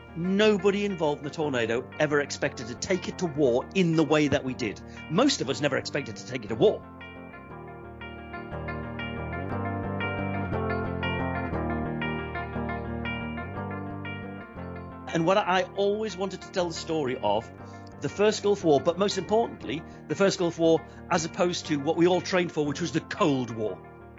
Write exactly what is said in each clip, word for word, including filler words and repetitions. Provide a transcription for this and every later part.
nobody involved in the tornado ever expected to take it to war in the way that we did. Most of us never expected to take it to war. And what I always wanted to tell the story of the First Gulf War, but most importantly, the First Gulf War as opposed to what we all trained for, which was the Cold War.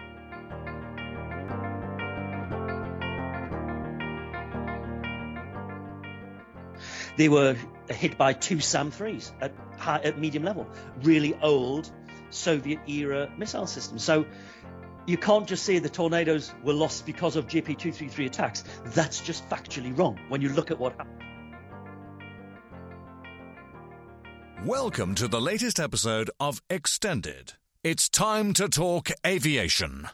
They were hit by two SAM threes at, high, at medium level, really old Soviet-era missile systems. So you can't just say the tornadoes were lost because of J P two thirty-three attacks. That's just factually wrong when you look at what happened. Welcome to the latest episode of Extended. It's time to talk aviation.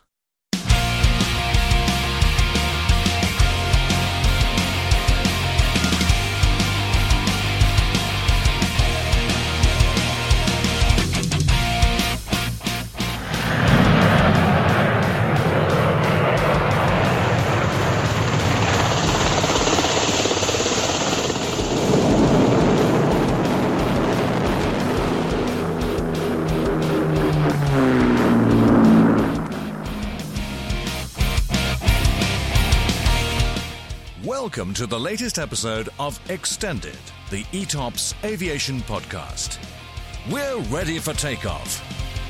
Welcome to the latest episode of Extended, the E T O P S Aviation Podcast. We're ready for takeoff.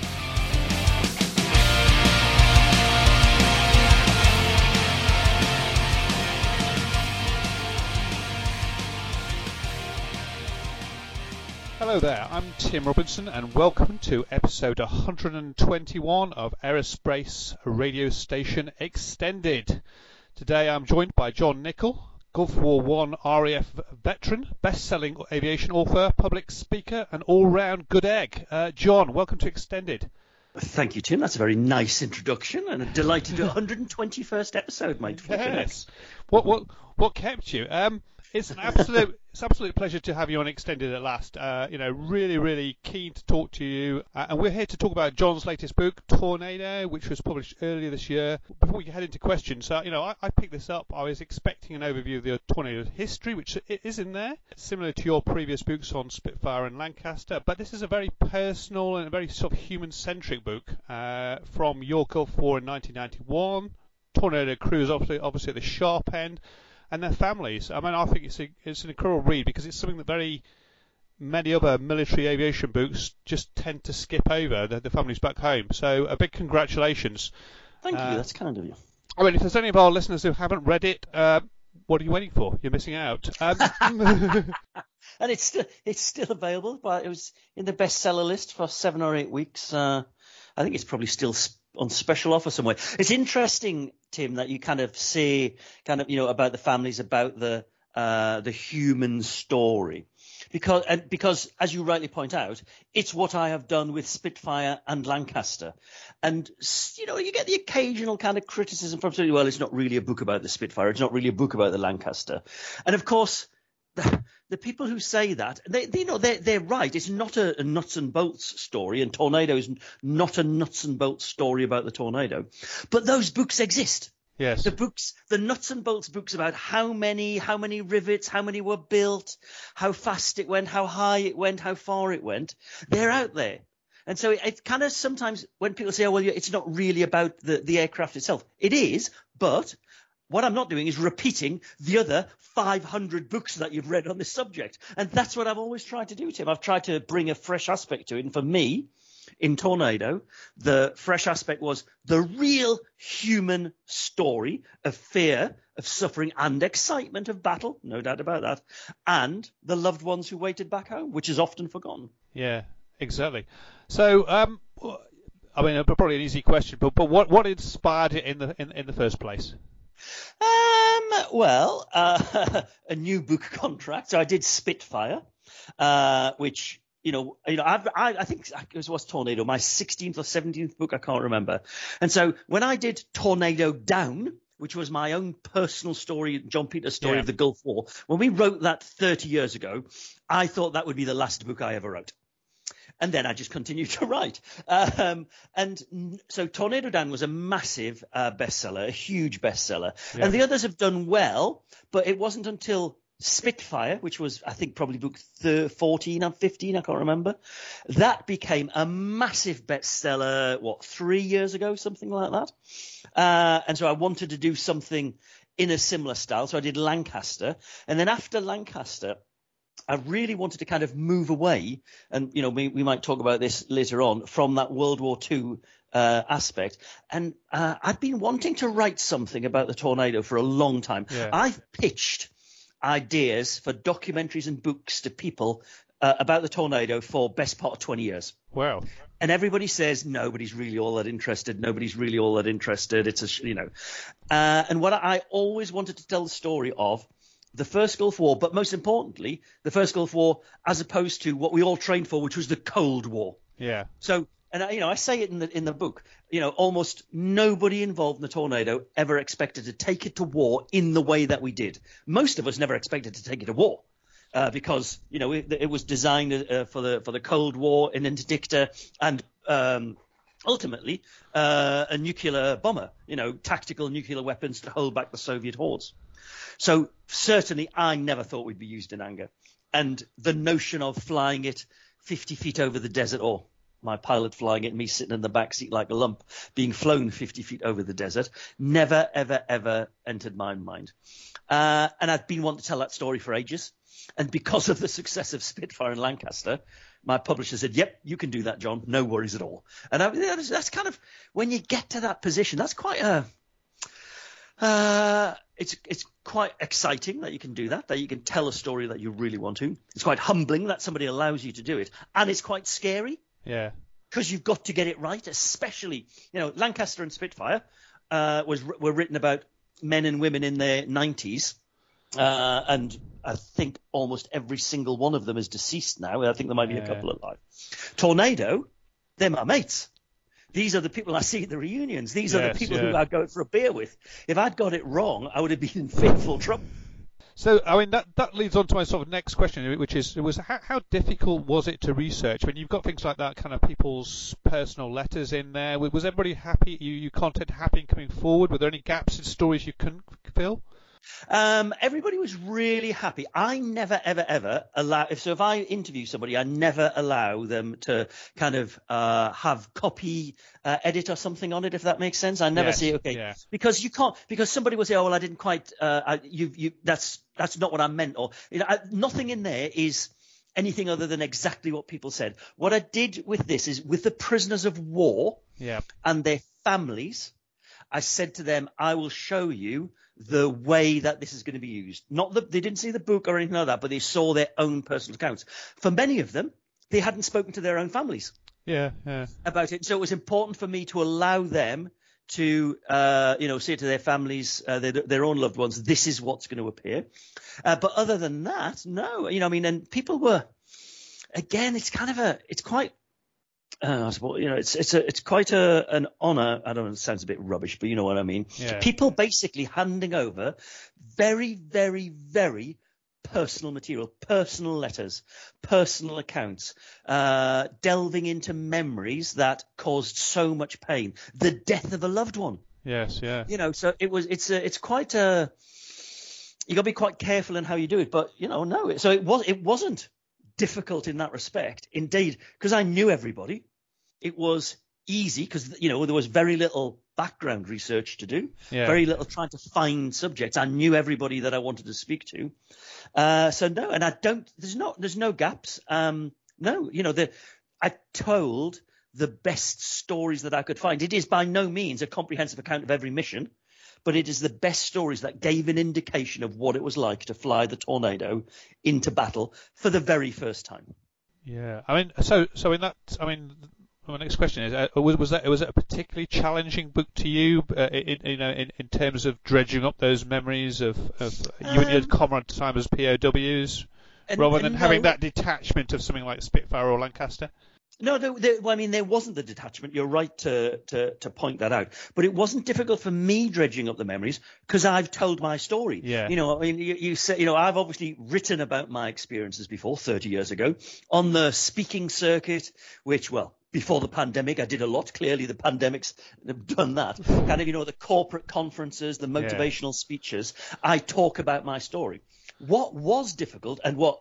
Hello there, I'm Tim Robinson and welcome to episode one hundred twenty-one of Aerospace Radio Station Extended. Today I'm joined by John Nichol, Gulf War One R A F veteran, best-selling aviation author, public speaker, and all-round good egg. Uh, John, welcome to Extended. Thank you, Tim. That's a very nice introduction, and a delighted to one hundred twenty-first episode, mate. Yes. What what what kept you? Um, it's an absolute it's absolute pleasure to have you on Extended at last. Uh, you know, really really keen to talk to you, uh, and we're here to talk about John's latest book, Tornado, which was published earlier this year. Before we head into questions, uh, you know, I, I picked this up. I was expecting an overview of the tornado's history, which it is in there, similar to your previous books on Spitfire and Lancaster. But this is a very personal and a very sort of human-centric book uh, from your Gulf War in nineteen ninety-one. Tornado crews, obviously, obviously at the sharp end, and their families. I mean, I think it's a, it's an incredible read because it's something that very many other military aviation books just tend to skip over, the, the families back home. So a big congratulations. Thank uh, you, that's kind of you. I mean, if there's any of our listeners who haven't read it, uh, what are you waiting for? You're missing out. Um, and it's still, it's still available, but it was in the bestseller list for seven or eight weeks. Uh, I think it's probably still sp- on special offer somewhere. It's interesting, Tim, that you kind of say kind of, you know, about the families, about the uh, the human story. Because, and because, as you rightly point out, it's what I have done with Spitfire and Lancaster. And, you know, you get the occasional kind of criticism from somebody, well, it's not really a book about the Spitfire. It's not really a book about the Lancaster. And, of course, the, the people who say that, they, they you know, they're, they're right. It's not a, a nuts and bolts story, and Tornado is not a nuts and bolts story about the tornado. But those books exist. Yes. The books, the nuts and bolts books about how many, how many rivets, how many were built, how fast it went, how high it went, how far it went, they're out there. And so it, it kind of sometimes when people say, oh, well, it's not really about the, the aircraft itself. It is, but what I'm not doing is repeating the other five hundred books that you've read on this subject. And that's what I've always tried to do, Tim. I've tried to bring a fresh aspect to it. And for me, in Tornado, the fresh aspect was the real human story of fear, of suffering and excitement of battle, no doubt about that, and the loved ones who waited back home, which is often forgotten. Yeah, exactly. So, um, I mean, probably an easy question, but, but what, what inspired it in the in, in the first place? Um, well, uh, a new book contract. So I did Spitfire, uh, which... You know, you know, I've, I, I think it was Tornado, my sixteenth or seventeenth book, I can't remember. And so when I did Tornado Down, which was my own personal story, John Peters' story yeah. of the Gulf War, when we wrote that thirty years ago, I thought that would be the last book I ever wrote. And then I just continued to write. Um, and so Tornado Down was a massive uh, bestseller, a huge bestseller. Yeah. And the others have done well, but it wasn't until Spitfire, which was, I think, probably book fourteen or fifteen, I can't remember, that became a massive bestseller, what, three years ago, something like that. Uh, and so I wanted to do something in a similar style. So I did Lancaster. And then after Lancaster, I really wanted to kind of move away, and, you know, we, we might talk about this later on, from that World War Two uh, aspect. And uh, I'd been wanting to write something about the tornado for a long time. Yeah. I've pitched ideas for documentaries and books to people uh, about the tornado for best part of twenty years. Wow. And everybody says nobody's really all that interested. Nobody's really all that interested. It's a, you know, uh, and what I always wanted to tell the story of the first Gulf War, but most importantly, the first Gulf War as opposed to what we all trained for, which was the Cold War. Yeah. So, and I, you know, I say it in the in the book. You know, almost nobody involved in the tornado ever expected to take it to war in the way that we did. Most of us never expected to take it to war. Uh, because, you know, it, it was designed uh, for the for the Cold War, an interdictor, and um, ultimately uh, a nuclear bomber, you know, tactical nuclear weapons to hold back the Soviet hordes. So certainly I never thought we'd be used in anger. And the notion of flying it fifty feet over the desert, or my pilot flying it, me sitting in the back seat like a lump, being flown fifty feet over the desert, never, ever, ever entered my mind. Uh, and I've been wanting to tell that story for ages. And because of the success of Spitfire and Lancaster, my publisher said, yep, you can do that, John. No worries at all. And I, that's kind of, when you get to that position, that's quite a, uh, it's it's quite exciting that you can do that, that you can tell a story that you really want to. It's quite humbling that somebody allows you to do it. And it's quite scary. Yeah. Because you've got to get it right, especially, you know, Lancaster and Spitfire uh, was were written about men and women in their nineties. Uh, and I think almost every single one of them is deceased now. I think there might be yeah. a couple alive. Tornado, they're my mates. These are the people I see at the reunions. These yes, are the people yeah. who I go for a beer with. If I'd got it wrong, I would have been in fearful trouble. So, I mean, that, that leads on to my sort of next question, which is, was how, how difficult was it to research? When you've got things like that, kind of people's personal letters in there, was everybody happy, you, you content happy coming forward? Were there any gaps in stories you couldn't fill? Um, everybody was really happy. I never, ever, ever allow. If so, if I interview somebody, I never allow them to kind of uh, have copy uh, edit or something on it. If that makes sense, I never yes, say okay yeah. because you can't. Because somebody will say, "Oh, well, I didn't quite. Uh, I, you, you. That's that's not what I meant." Or you know, I, nothing in there is anything other than exactly what people said. What I did with this is with the prisoners of war yeah. and their families. I said to them, I will show you the way that this is going to be used. Not that they didn't see the book or anything like that, but they saw their own personal accounts. For many of them, they hadn't spoken to their own families yeah, yeah. about it. So it was important for me to allow them to, uh, you know, say to their families, uh, their, their own loved ones, this is what's going to appear. Uh, but other than that, no, you know, I mean, and people were, again, it's kind of a, it's quite, Uh, I suppose, you know, it's it's a it's quite a an honour. I don't know, it sounds a bit rubbish, but you know what I mean. Yeah. People basically handing over very, very, very personal material, personal letters, personal accounts, uh, delving into memories that caused so much pain. The death of a loved one. Yes, yeah. You know, so it was. It's a, it's quite a. You got to be quite careful in how you do it, but you know, no. So it was. It wasn't difficult in that respect. Indeed, because I knew everybody. It was easy because, you know, there was very little background research to do, yeah. very little trying to find subjects. I knew everybody that I wanted to speak to. Uh, so no, and I don't, there's not, there's no gaps. Um, no, you know, the, I told the best stories that I could find. It is by no means a comprehensive account of every mission, but it is the best stories that gave an indication of what it was like to fly the Tornado into battle for the very first time. Yeah, I mean, so so in that, I mean, my next question is: uh, was was that was it a particularly challenging book to you, uh, in, you know, in, in terms of dredging up those memories of, of um, you and your comrade time as P O Ws, and, rather and than no, having that detachment of something like Spitfire or Lancaster? No, there, there, well, I mean, there wasn't the detachment. You're right to, to, to point that out. But it wasn't difficult for me dredging up the memories because I've told my story. Yeah. You know, I mean, you, you say, you know, I've obviously written about my experiences before, thirty years ago, on the speaking circuit, which, well, before the pandemic, I did a lot. Clearly, the pandemic's done that. Kind of, you know, the corporate conferences, the motivational yeah. speeches. I talk about my story. what was difficult, and what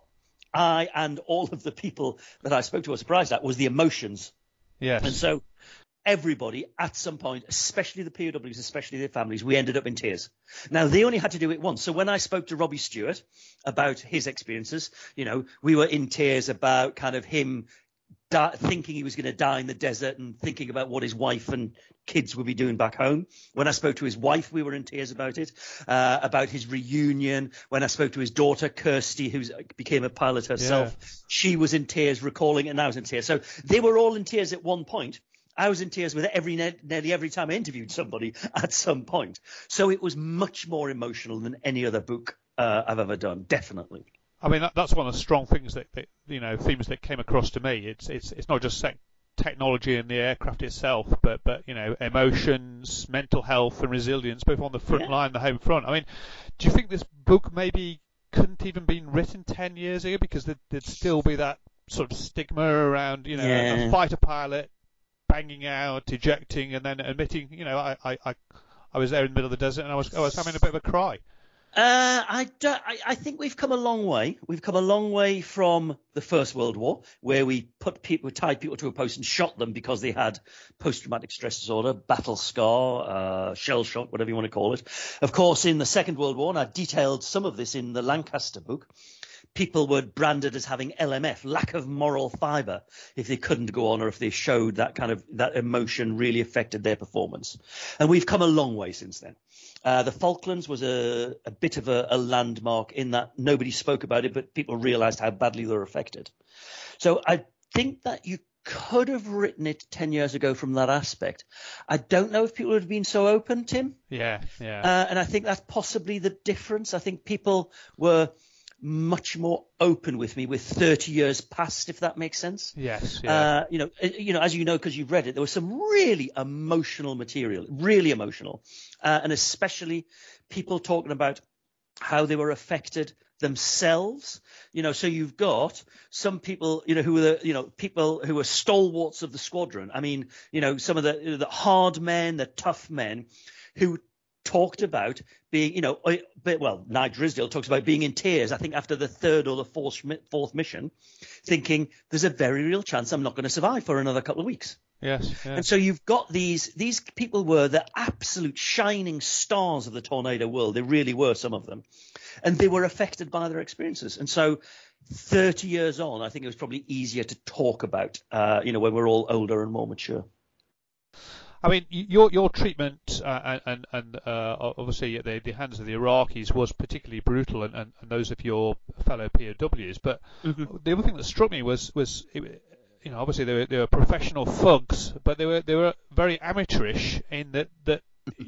I and all of the people that I spoke to were surprised at, was the emotions. Yes. And so everybody at some point, especially the P O Ws, especially their families, we ended up in tears. Now, they only had to do it once. So when I spoke to Robbie Stewart about his experiences, you know, we were in tears about kind of him Di- thinking he was going to die in the desert and thinking about what his wife and kids would be doing back home. When I spoke to his wife, we were in tears about it, uh, about his reunion. When I spoke to his daughter, Kirsty, who became a pilot herself, yeah. she was in tears recalling it, and I was in tears. So they were all in tears at one point. I was in tears with every nearly every time I interviewed somebody at some point. So it was much more emotional than any other book uh, I've ever done, definitely. I mean, that, that's one of the strong things that, that, you know, themes that came across to me. It's it's it's not just sec- technology and the aircraft itself, but, but, you know, emotions, mental health and resilience, both on the front yeah. line and the home front. I mean, do you think this book maybe couldn't even been written ten years ago because there'd, there'd still be that sort of stigma around, you know, yeah. a, a fighter pilot banging out, ejecting, and then admitting, you know, I, I, I, I was there in the middle of the desert and I was I was having a bit of a cry. Uh, I, don't, I, I think we've come a long way. We've come a long way from the First World War, where we put people, tied people to a post and shot them because they had post-traumatic stress disorder, battle scar, uh, shell shock, whatever you want to call it. Of course, in the Second World War, and I detailed some of this in the Lancaster book, people were branded as having L M F, lack of moral fibre, if they couldn't go on or if they showed that kind of that emotion really affected their performance. And we've come a long way since then. Uh, the Falklands was a, a bit of a, a landmark in that nobody spoke about it, but people realised how badly they were affected. So I think that you could have written it ten years ago from that aspect. I don't know if people would have been so open, Tim. Yeah, yeah. Uh, and I think that's possibly the difference. I think people were much more open with me with thirty years past, if that makes sense. Yes. Yeah. Uh, you know, you know, as you know, because you've read it, there was some really emotional material, really emotional, uh, and especially people talking about how they were affected themselves. You know, so you've got some people, you know, who were the, you know, people who were stalwarts of the squadron. I mean, you know, some of the you know, the hard men, the tough men, who talked about being, you know, well, Nigel Drysdale talks about being in tears, I think, after the third or the fourth, fourth mission, thinking there's a very real chance I'm not going to survive for another couple of weeks. Yes. Yeah. And so you've got these, these people were the absolute shining stars of the tornado world. They really were, some of them. And they were affected by their experiences. And so thirty years on, I think it was probably easier to talk about, uh, you know, when we're all older and more mature. I mean, your your treatment uh, and and uh, obviously at the, the hands of the Iraqis was particularly brutal, and, and, and those of your fellow P O Ws. But mm-hmm. the other thing that struck me was was you know obviously they were they were professional thugs, but they were they were very amateurish in that that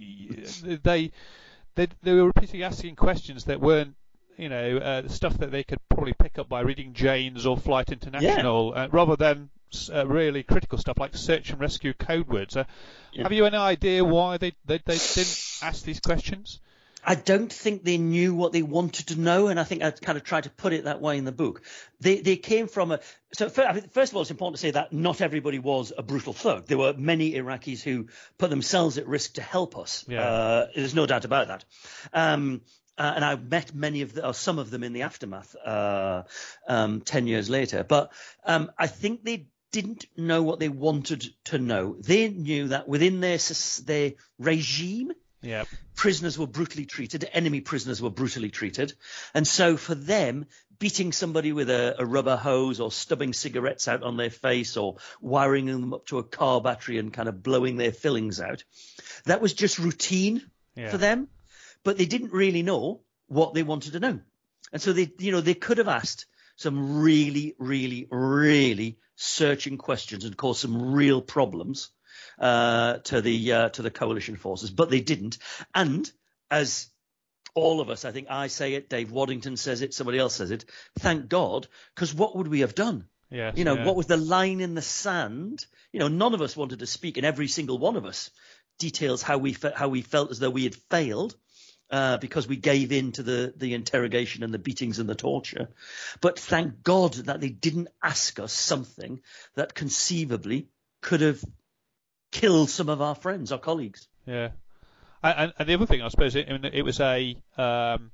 they they they were repeatedly asking questions that weren't you know uh, stuff that they could probably pick up by reading Jane's or Flight International, yeah. uh, rather than Uh, really critical stuff like search and rescue code words. Uh, yeah. Have you any idea why they, they they didn't ask these questions? I don't think they knew what they wanted to know, and I think I kind of tried to put it that way in the book. They they came from a so first, I mean, first of all, it's important to say that not everybody was a brutal thug. There were many Iraqis who put themselves at risk to help us. Yeah. Uh, there's no doubt about that. Um, Uh, and I met many of the, or some of them in the aftermath uh, um, ten years later. But um, I think they didn't know what they wanted to know. They knew that within their their regime, yeah. prisoners were brutally treated, enemy prisoners were brutally treated. And so for them, beating somebody with a, a rubber hose or stubbing cigarettes out on their face or wiring them up to a car battery and kind of blowing their fillings out, that was just routine yeah. for them. But they didn't really know what they wanted to know. And so they, you know, they could have asked some really, really, really searching questions and caused some real problems uh, to the uh, to the coalition forces, but they didn't. And as all of us, I think I say it, Dave Waddington says it, somebody else says it, thank God, because what would we have done? Yes, you know, yeah. what was the line in the sand? You know, none of us wanted to speak, and every single one of us details how we fe- how we felt as though we had failed. Uh, because we gave in to the, the interrogation and the beatings and the torture. But thank God that they didn't ask us something that conceivably could have killed some of our friends, our colleagues. Yeah. And, and the other thing, I suppose, it, I mean, it was a um,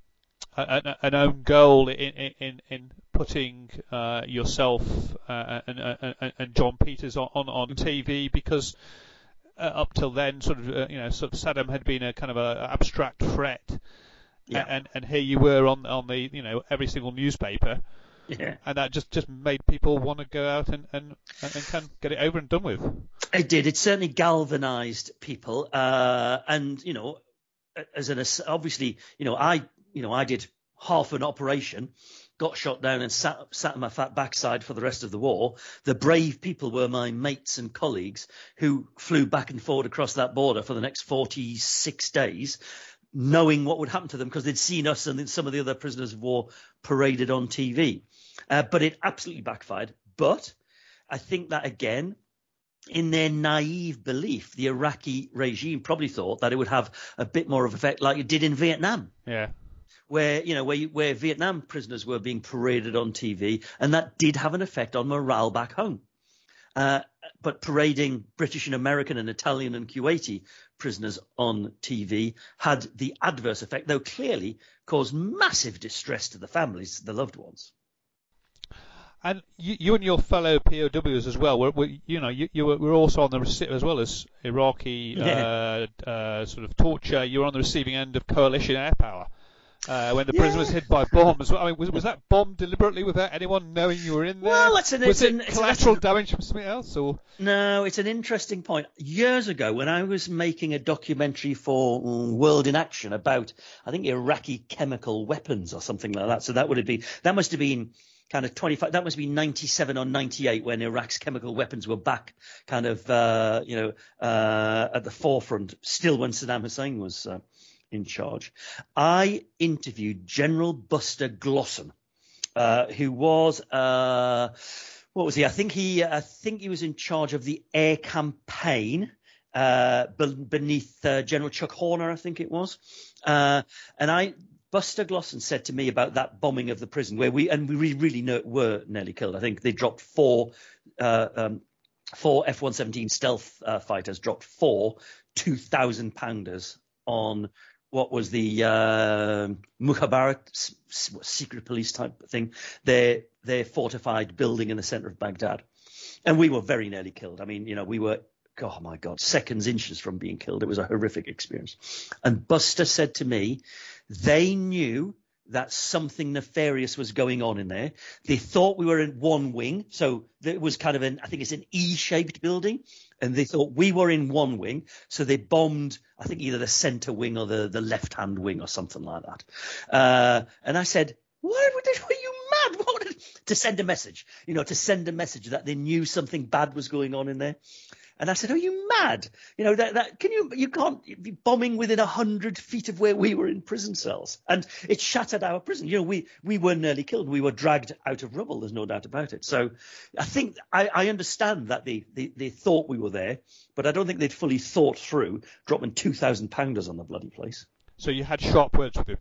an, an own goal in in in putting uh, yourself uh, and, and and John Peters on on, on T V, because uh, up till then, sort of uh, you know, sort of Saddam had been a kind of a abstract threat, yeah. and and here you were on on the you know every single newspaper. Yeah. And that just, just made people want to go out and, and, and kind of get it over and done with. It did. It certainly galvanized people. Uh, and, you know, as an, obviously, you know, I, you know, I did half an operation, got shot down and sat, sat on my fat backside for the rest of the war. The brave people were my mates and colleagues who flew back and forward across that border for the next forty-six days, knowing what would happen to them because they'd seen us and some of the other prisoners of war paraded on T V. Uh, but it absolutely backfired. But I think that, again, in their naive belief, the Iraqi regime probably thought that it would have a bit more of effect like it did in Vietnam. Yeah. Where, you know, where, where Vietnam prisoners were being paraded on T V, and that did have an effect on morale back home. Uh, but parading British and American and Italian and Kuwaiti prisoners on T V had the adverse effect, though clearly caused massive distress to the families, the loved ones. And you, you and your fellow P O Ws as well, were, were you know, you, you were, were also on the rece- as well as Iraqi yeah. uh, uh, sort of torture. You were on the receiving end of coalition air power uh, when the yeah. prison was hit by bombs. I mean, was, was that bombed deliberately without anyone knowing you were in there? Well, it's an, was it's it an, collateral it's an, damage from something else, or no? It's an interesting point. Years ago, when I was making a documentary for um, World in Action about, I think, Iraqi chemical weapons or something like that. So that would have been that must have been. Kind of twenty-five. That must be ninety-seven or ninety-eight when Iraq's chemical weapons were back, kind of uh, you know uh, at the forefront. Still, when Saddam Hussein was uh, in charge, I interviewed General Buster Glosson, uh, who was uh, what was he? I think he I think he was in charge of the air campaign uh, beneath uh, General Chuck Horner, I think it was, uh, and I. Buster Glosson said to me about that bombing of the prison where we, and we really know, were nearly killed. I think they dropped four, uh, um, four F one seventeen stealth uh, fighters, dropped four two thousand pounders on what was the uh, Mukhabarat secret police type thing, their, their fortified building in the center of Baghdad. And we were very nearly killed. I mean, you know, we were, oh my God, seconds, inches from being killed. It was a horrific experience. And Buster said to me, they knew that something nefarious was going on in there. They thought we were in one wing. So it was kind of an, I think it's an E-shaped building. And they thought we were in one wing. So they bombed, I think, either the center wing or the, the left-hand wing or something like that. Uh, and I said, why were, they, were you mad? What did, to send a message, you know, to send a message that they knew something bad was going on in there. And I said, "Are you mad? You know that that can you you can't be bombing within a hundred feet of where we were in prison cells, and it shattered our prison. You know, we we were nearly killed. We were dragged out of rubble. There's no doubt about it. So, I think I, I understand that they, they they thought we were there, but I don't think they'd fully thought through dropping two thousand pounders on the bloody place. So you had sharp words with him.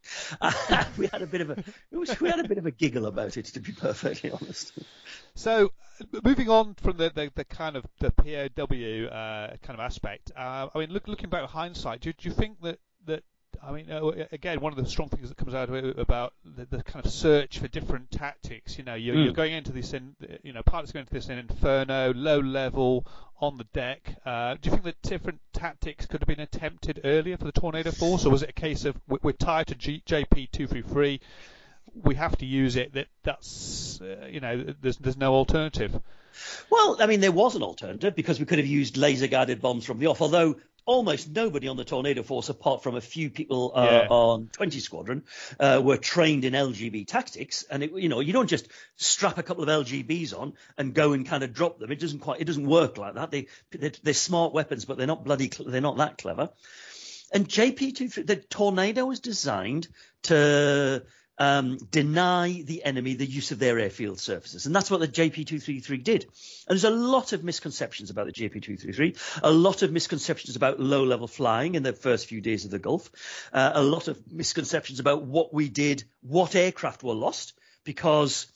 we had a bit of a it was, we had a bit of a giggle about it, to be perfectly honest. So, moving on from the, the, the kind of the P O W uh, kind of aspect, uh, I mean, look, looking back with hindsight, do, do you think that, that I mean, uh, again, one of the strong things that comes out of it about the, the kind of search for different tactics, you know, you're, mm. you're going into this, in, you know, pilots going into this in inferno, low level, on the deck. Uh, do you think that different tactics could have been attempted earlier for the Tornado Force, or was it a case of we're tied to G- J P two thirty-three, we have to use it, that that's, uh, you know, there's there's no alternative? Well, I mean, there was an alternative because we could have used laser-guided bombs from the off, although almost nobody on the Tornado Force, apart from a few people uh, yeah. on twenty Squadron, uh, were trained in L G B tactics. And it, you know, you don't just strap a couple of L G Bs on and go and kind of drop them. It doesn't quite, it doesn't work like that. They, they're, they're smart weapons, but they're not bloody, they're not that clever. And J P two thirty, the Tornado was designed to Um, deny the enemy the use of their airfield surfaces. And that's what the J P two thirty-three did. And there's a lot of misconceptions about the J P two thirty-three, a lot of misconceptions about low-level flying in the first few days of the Gulf, uh, a lot of misconceptions about what we did, what aircraft were lost, because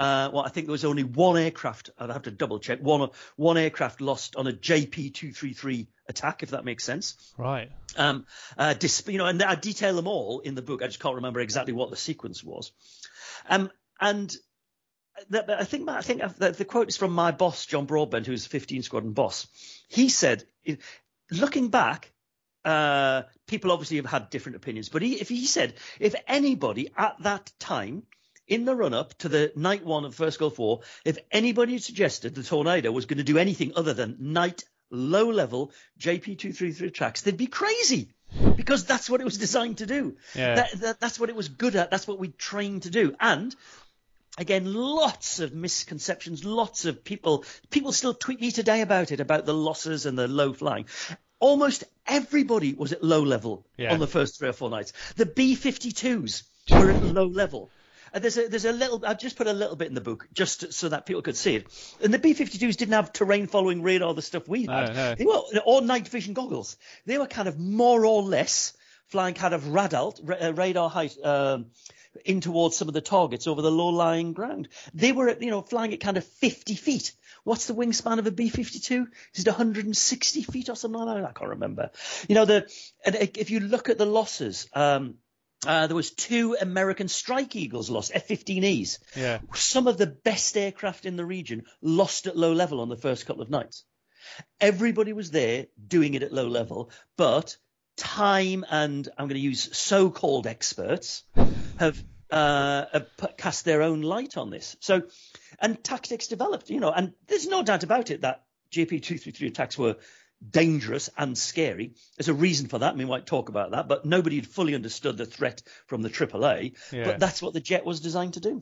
Uh, well, I think there was only one aircraft. I'd have to double check. One one aircraft lost on a J P two thirty-three attack, if that makes sense. Right. Um, uh, dis- you know, and I detail them all in the book. I just can't remember exactly what the sequence was. Um, and the, I think I think the, the quote is from my boss, John Broadbent, who's fifteen Squadron boss. He said, looking back, uh, people obviously have had different opinions, but he, if he said if anybody at that time, in the run-up to the night one of First Gulf War, if anybody had suggested the Tornado was going to do anything other than night, low-level J P two thirty-three tracks, they'd be crazy, because that's what it was designed to do. Yeah. That, that, that's what it was good at. That's what we trained to do. And again, lots of misconceptions, lots of people. People still tweet me today about it, about the losses and the low flying. Almost everybody was at low level yeah. on the first three or four nights. The B fifty-twos were at low level. Uh, there's a there's a little. I've just put a little bit in the book just so that people could see it. And the B fifty-twos didn't have terrain following radar, the stuff we had. No, no. They were or night vision goggles. They were kind of more or less flying kind of radalt ra- radar height um, in towards some of the targets over the low-lying ground. They were, you know, flying at kind of fifty feet. What's the wingspan of a B fifty-two? Is it one hundred sixty feet or something like that? I can't remember. You know, the and if you look at the losses. Um, Uh, there was two American Strike Eagles lost, F fifteen Es. Yeah. Some of the best aircraft in the region lost at low level on the first couple of nights. Everybody was there doing it at low level, but time and I'm going to use so-called experts have, uh, have put, cast their own light on this. So, and tactics developed, you know, and there's no doubt about it that J P two thirty-three attacks were dangerous and scary. There's a reason for that, and we might talk about that, but nobody had fully understood the threat from the triple A. Yeah. But that's what the jet was designed to do.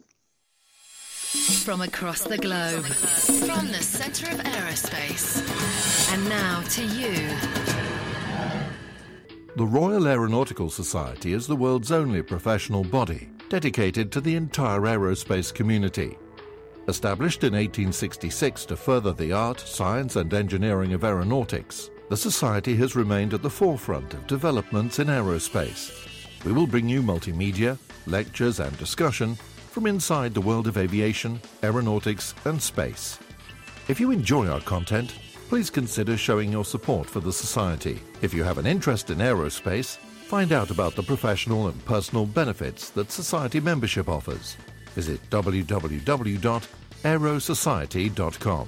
From across the globe, from the centre of aerospace, and now to you. The Royal Aeronautical Society is the world's only professional body dedicated to the entire aerospace community. Established in eighteen sixty-six to further the art, science and engineering of aeronautics, the Society has remained at the forefront of developments in aerospace. We will bring you multimedia, lectures and discussion from inside the world of aviation, aeronautics and space. If you enjoy our content, please consider showing your support for the Society. If you have an interest in aerospace, find out about the professional and personal benefits that Society membership offers. Visit w w w dot aero society dot com.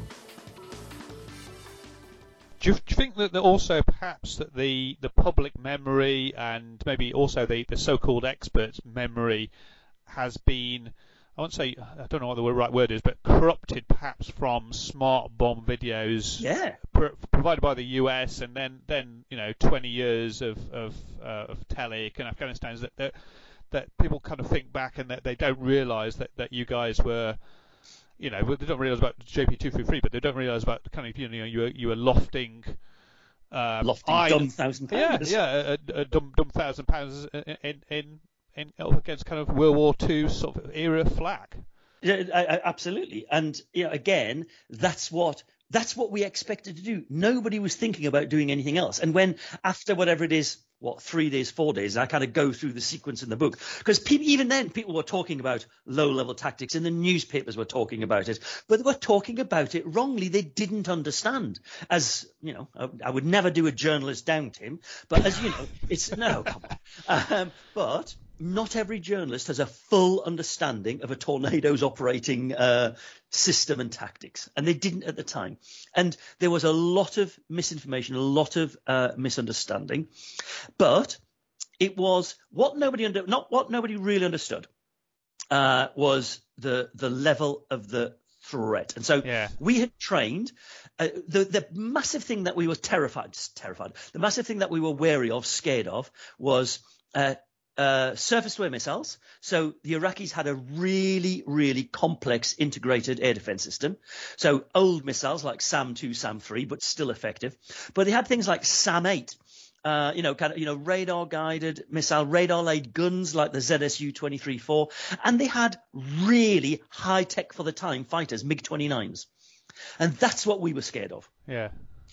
Do you, do you think that, that also perhaps that the, the public memory and maybe also the, the so-called experts' memory has been, I won't say, I don't know what the right word is, but corrupted perhaps from smart bomb videos Yeah. pro- provided by the U S and then, then you know, twenty years of, of, uh, of Telic and Afghanistan, that, that that people kind of think back and that they don't realise that, that you guys were, you know, they don't realise about J P two thirty-three, but they don't realise about kind of, you know, you were, you were lofting, um, Lofting island- dumb thousand yeah, pounds. yeah, a, a dumb, dumb thousand pounds in, in, in, up against kind of World War Two sort of era flag. Yeah, I, I, absolutely. And you know, again, that's what that's what we expected to do. Nobody was thinking about doing anything else. And when after whatever it is, what three days, four days, I kind of go through the sequence in the book because people, even then, people were talking about low-level tactics, and the newspapers were talking about it, but they were talking about it wrongly. They didn't understand. As you know, I, I would never do a journalist down, Tim, but as you know, it's no, come on. Um, but not every journalist has a full understanding of a tornado's operating uh, system and tactics, and they didn't at the time. And there was a lot of misinformation, a lot of uh, misunderstanding, but it was what nobody under, not what nobody really understood uh, was the the level of the threat. And so Yeah. we had trained. Uh, the the massive thing that we were terrified, terrified. The massive thing that we were wary of, scared of, was. Uh, Uh, surface-to-air missiles. So the Iraqis had a really, really complex integrated air defense system. So old missiles like SAM two, SAM three, but still effective. But they had things like SAM eight, uh, you know, kind of, you know, radar-guided missile, radar-laid guns like the Z S U twenty-three four, and they had really high-tech for the time fighters, MiG twenty-nines, and that's what we were scared of. Yeah.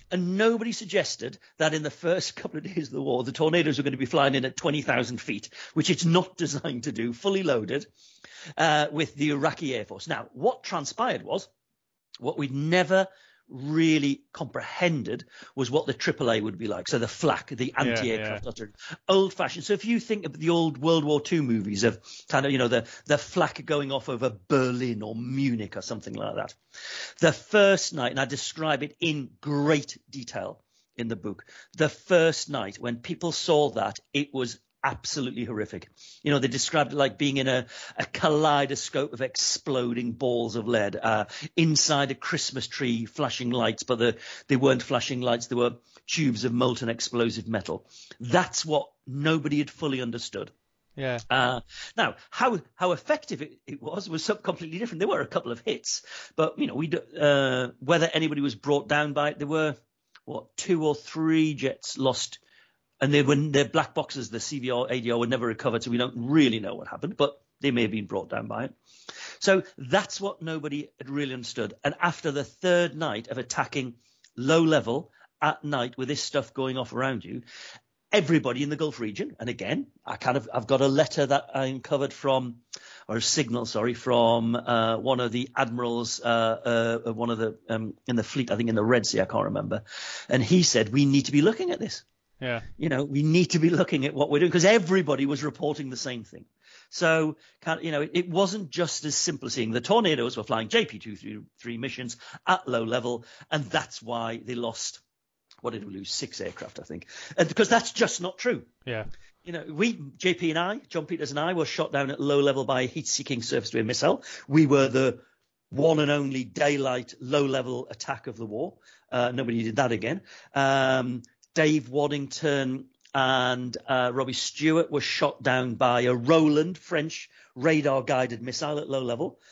And nobody suggested that in the first couple of days of the war, the Tornadoes were going to be flying in at twenty thousand feet, which it's not designed to do, fully loaded, uh, with the Iraqi Air Force. Now, what transpired was, what we'd never really comprehended was what the triple A would be like. So the flak, the anti-aircraft yeah, yeah. artillery, old-fashioned. So if you think of the old World War Two movies of kind of, you know, the, the flak going off over Berlin or Munich or something like that. The first night, and I describe it in great detail in the book, the first night when people saw that, it was absolutely horrific. You know, they described it like being in a, a kaleidoscope of exploding balls of lead, uh, inside a Christmas tree flashing lights, but the, they weren't flashing lights. They were tubes of molten explosive metal. That's what nobody had fully understood. Yeah. Uh, now, how how effective it, it was was something completely different. There were a couple of hits, but, you know, we uh, whether anybody was brought down by it, there were, what, two or three jets lost. And they were, their black boxes, the C V R, A D R, were never recovered, so we don't really know what happened, but they may have been brought down by it. So that's what nobody had really understood. And after the third night of attacking low level at night with this stuff going off around you, everybody in the Gulf region, and again, I kind of, I've got a letter that I uncovered from, or a signal, sorry, from uh, one of the admirals, uh, uh, one of the, um, in the fleet, I think in the Red Sea, I can't remember. And he said, we need to be looking at this. Yeah. You know, we need to be looking at what we're doing, because everybody was reporting the same thing. So, you know, it wasn't just as simple as seeing the Tornadoes were flying J P two thirty-three missions at low level, and that's why they lost, what did we lose? Six aircraft, I think. And because that's just not true. Yeah. You know, we, J P and I, John Peters and I, were shot down at low level by a heat-seeking surface-to-air missile. We were the one and only daylight low-level attack of the war. Uh, nobody did that again. Um, Dave Waddington and uh, Robbie Stewart were shot down by a Roland French radar-guided missile at low level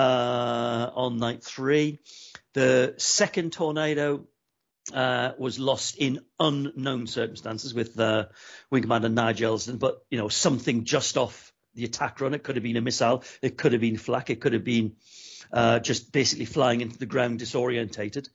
uh, on night three. The second Tornado uh, was lost in unknown circumstances with uh, Wing Commander Nigel Elston, but, you know, something just off the attack run. It could have been a missile. It could have been flak. It could have been uh, just basically flying into the ground disorientated.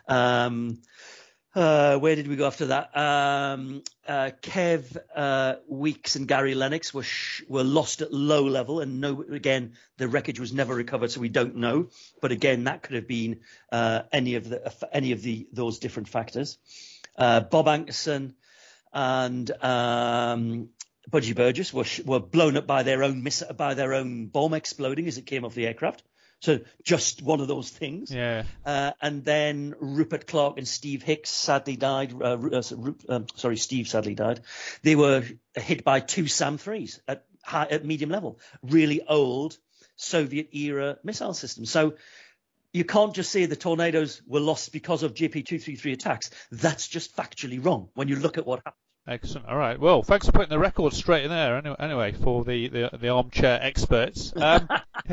Um Uh, where did we go after that? Um, uh, Kev uh, Weeks and Gary Lennox were sh- were lost at low level, and no, again, the wreckage was never recovered, so we don't know. But again, that could have been uh, any of the uh, any of the those different factors. Uh, Bob Ankerson and um, Budgie Burgess were sh- were blown up by their own miss- by their own bomb exploding as it came off the aircraft. So just one of those things. Yeah. Uh, and then Rupert Clark and Steve Hicks sadly died. Uh, uh, um, sorry, Steve sadly died. They were hit by two SAM threes at, high, at medium level, really old Soviet-era missile systems. So you can't just say the Tornadoes were lost because of J P two thirty-three attacks. That's just factually wrong when you look at what happened. Excellent. All right. Well, thanks for putting the record straight in there. Anyway, anyway for the, the, the armchair experts. Um,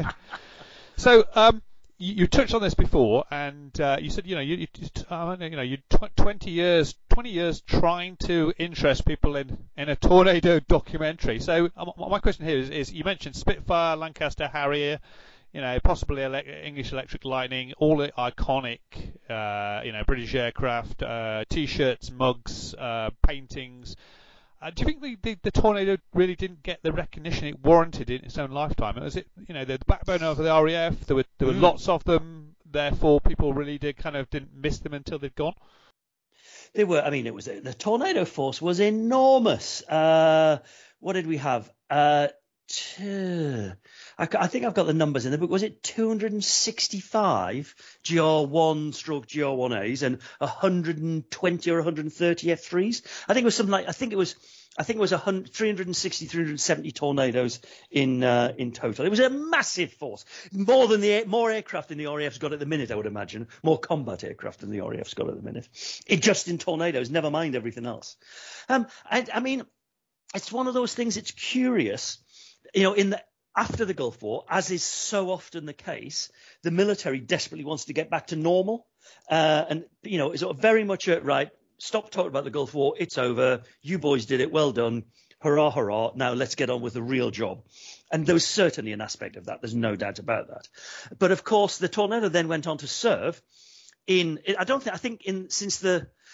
So um, you, you touched on this before, and uh, you said you know you you, uh, you know you tw- twenty years twenty years trying to interest people in, in a tornado documentary. So um, my question here is, is you mentioned Spitfire, Lancaster Harrier, you know possibly ele- English Electric Lightning, all the iconic uh, you know British aircraft, uh, T-shirts, mugs, uh, paintings. Uh, do you think the, the, the Tornado really didn't get the recognition it warranted in its own lifetime? Was it, you know, the backbone of the R A F? There were there were mm. lots of them. Therefore, people really did kind of didn't miss them until they'd gone. They were. I mean, it was the Tornado force was enormous. Uh, what did we have? Uh, two, I, I think I've got the numbers in the book. Was it two hundred sixty-five G R one stroke G R one A's and one hundred twenty or one hundred thirty F threes? I think it was something like, I think it was, I think it was three hundred sixty, three hundred seventy Tornadoes in uh, in total. It was a massive force, more than the more aircraft than the R A F's got at the minute, I would imagine, more combat aircraft than the R A F's got at the minute. It just in Tornadoes, never mind everything else. Um, I, I mean, it's one of those things. It's curious, you know, in the after the Gulf War, as is so often the case, the military desperately wants to get back to normal, uh, and you know, it's very much a, right. Stop talking about the Gulf War. It's over. You boys did it. Well done. Hurrah, hurrah. Now let's get on with the real job. And there was certainly an aspect of that. There's no doubt about that. But of course, the Tornado then went on to serve in, I don't think, I think in, since the,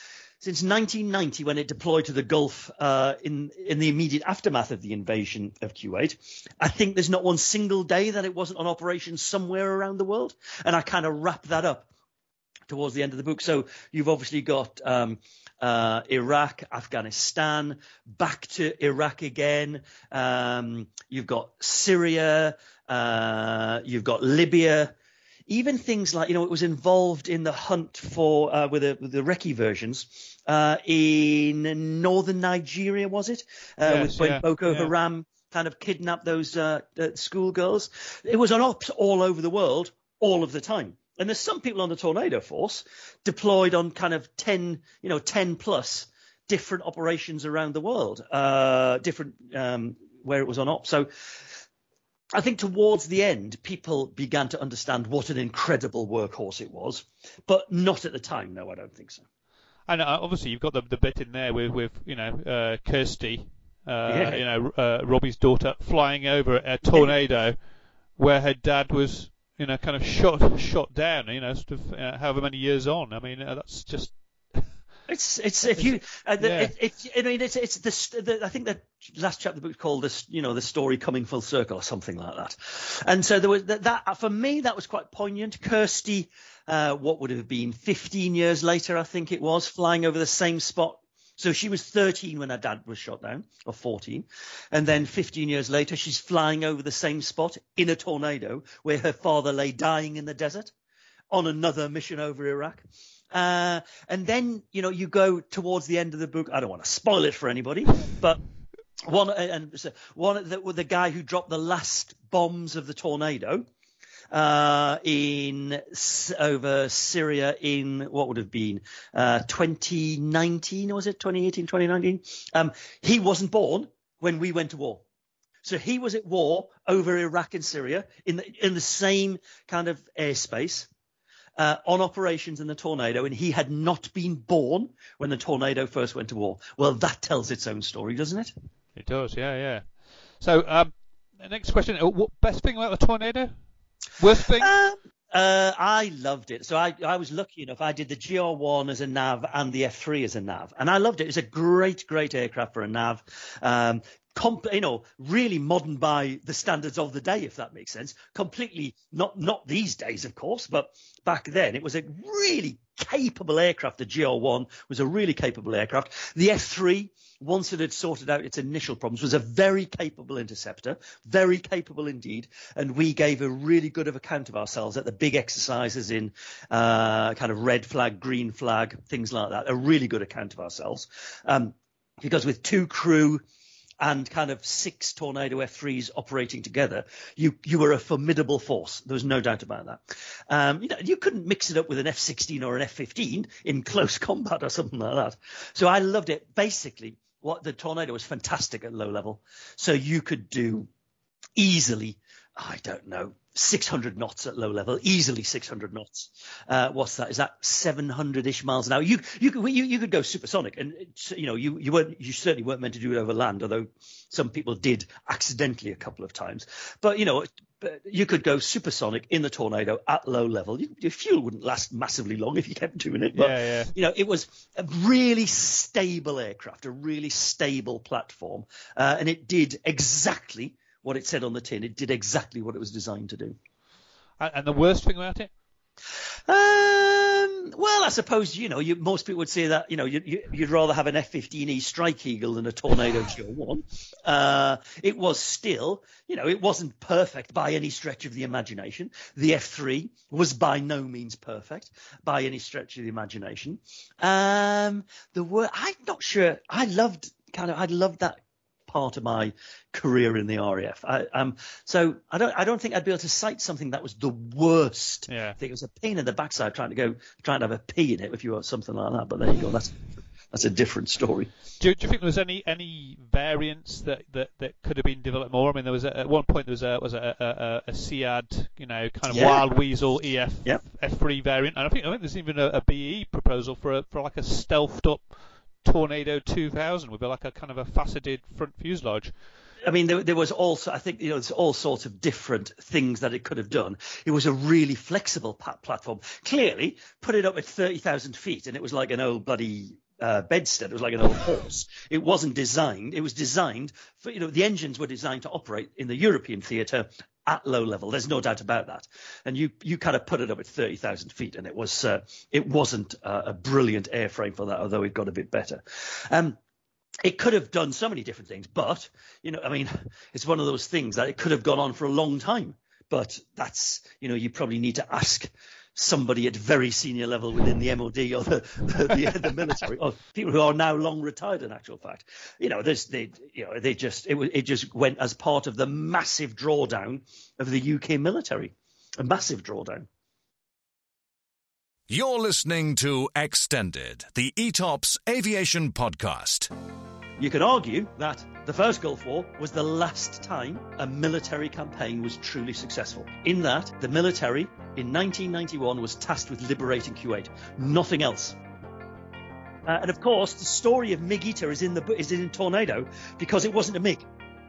since nineteen ninety, when it deployed to the Gulf uh, in in the immediate aftermath of the invasion of Kuwait, I think there's not one single day that it wasn't on operation somewhere around the world. And I kind of wrap that up towards the end of the book. So you've obviously got um, uh, Iraq, Afghanistan, back to Iraq again. Um, you've got Syria. Uh, you've got Libya. Even things like, you know, it was involved in the hunt for uh, with, the, with the Recce versions uh, in northern Nigeria, was it? Uh, yes, with when yeah, Boko yeah. Haram kind of kidnapped those uh, uh, schoolgirls. It was on ops all over the world, all of the time. And there's some people on the Tornado Force deployed on kind of ten, you know, ten plus different operations around the world, uh, different um, where it was on ops. So I think towards the end, people began to understand what an incredible workhorse it was, but not at the time. No, I don't think so. And uh, obviously, you've got the, the bit in there with, with you know, uh, Kirsty, uh, Yeah. you know, uh, Robbie's daughter, flying over a tornado where her dad was, you know, kind of shot shot down, you know, sort of uh, however many years on. I mean, uh, that's just. It's it's if you uh, the, Yeah. it, it's I mean it's it's the, the I think the last chapter of the book is called this, you know, the story coming full circle or something like that. And so there was that, that for me that was quite poignant. Kirsty, uh, what would have been fifteen years later, I think it was, flying over the same spot. So she was thirteen when her dad was shot down, or fourteen, and then fifteen years later she's flying over the same spot in a tornado where her father lay dying in the desert on another mission over Iraq. Uh, and then, you know, you go towards the end of the book. I don't want to spoil it for anybody, but one and so one the, the guy who dropped the last bombs of the tornado uh, in over Syria in what would have been uh, twenty nineteen, was it twenty eighteen, twenty nineteen? Um, he wasn't born when we went to war. So he was at war over Iraq and Syria in the, in the same kind of airspace. Uh, on operations in the tornado, and he had not been born when the tornado first went to war. Well, that tells its own story, doesn't it? It does, yeah, yeah. So, um, the next question: what best thing about the tornado? Worst thing? Um, uh, I loved it. So I, I was lucky enough. I did the G R one as a nav and the F three as a nav, and I loved it. It's a great, great aircraft for a nav. Um, Comp, you know, really modern by the standards of the day, if that makes sense. Completely not not these days, of course, but back then it was a really capable aircraft. The G R one was a really capable aircraft. The F three, once it had sorted out its initial problems, was a very capable interceptor, very capable indeed. And we gave a really good of account of ourselves at the big exercises in uh, kind of red flag, green flag, things like that. A really good account of ourselves. Um, because with two crew and kind of six Tornado F threes operating together, you you were a formidable force. There was no doubt about that. Um, you know, you couldn't mix it up with an F sixteen or an F fifteen in close combat or something like that. So I loved it. Basically, what the Tornado was fantastic at low level. So you could do easily, I don't know, six hundred knots at low level, easily six hundred knots. Uh, what's that? Is that seven hundred-ish miles an hour? You you could you, you could go supersonic, and you know you you weren't you certainly weren't meant to do it over land, although some people did accidentally a couple of times. But you know you could go supersonic in the Tornado at low level. You, your fuel wouldn't last massively long if you kept doing it. But Yeah, yeah. you know it was a really stable aircraft, a really stable platform, uh, and it did exactly what it said on the tin. It did exactly what it was designed to do. And, and the worst thing about it? Um, well, I suppose, you know, you, most people would say that, you know, you, you, you'd rather have an F fifteen E Strike Eagle than a Tornado G R one. Uh, it was still, you know, it wasn't perfect by any stretch of the imagination. The F three was by no means perfect by any stretch of the imagination. Um, the word, I'm not sure. I loved kind of, I loved that part of my career in the R A F. I, um, so I don't, I don't think I'd be able to cite something that was the worst. Yeah. I think it was a pain in the backside trying to go, trying to have a P in it if you want something like that. But there you go. That's that's a different story. Do you, do you think there was any any variants that, that, that could have been developed more? I mean, there was a, at one point there was a was a a, a, a C A D, you know, kind of Yeah. Wild Weasel E F Yep. F three variant, and I think I think there's even a, a B E proposal for a, for like a stealthed up Tornado two thousand with like a kind of a faceted front fuselage. I mean, there, there was also, I think, you know, there's all sorts of different things that it could have done. It was a really flexible pa- platform. Clearly, put it up at thirty thousand feet, and it was like an old bloody uh, bedstead. It was like an old horse. It wasn't designed. It was designed for, you know, the engines were designed to operate in the European theatre at low level. There's no doubt about that. And you you kind of put it up at thirty thousand feet, and it was uh, it wasn't uh, a brilliant airframe for that, although it got a bit better. Um, it could have done so many different things, but you know, I mean, it's one of those things that it could have gone on for a long time. But that's, you know, you probably need to ask somebody at very senior level within the M O D or the the, the, the military, or people who are now long retired. In actual fact, you know, there's they, you know, they just it it just went as part of the massive drawdown of the U K military, a massive drawdown. You're listening to Extended, the E TOPS Aviation Podcast. You could argue that the first Gulf War was the last time a military campaign was truly successful. In that, the military in nineteen ninety-one was tasked with liberating Kuwait. Nothing else. Uh, and of course, the story of MiG Eater is in the is in Tornado because it wasn't a MiG.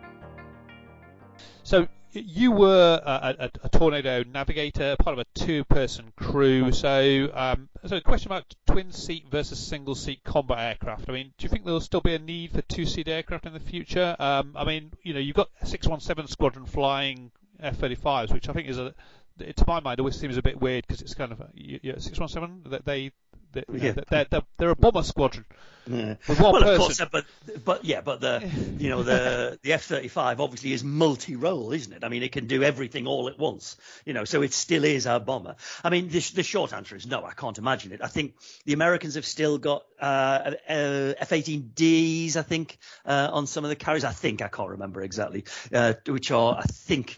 So you were a, a, a Tornado navigator, part of a two-person crew. So, um, so a question about twin-seat versus single-seat combat aircraft. I mean, do you think there will still be a need for two-seat aircraft in the future? Um, I mean, you know, you've got six one seven Squadron flying F thirty-fives, which I think is a, to my mind, always seems a bit weird because it's kind of a, yeah, six one seven. That they. They, yeah. know, they're, they're, they're a bomber squadron. Yeah. With one well, person. of course, but but yeah, but the you know the the F thirty-five obviously is multi-role, isn't it? I mean, it can do everything all at once. You know, so it still is our bomber. I mean, the, the short answer is no. I can't imagine it. I think the Americans have still got uh, uh, F eighteen Ds, I think, uh, on some of the carriers. I think I can't remember exactly, uh, which are I think.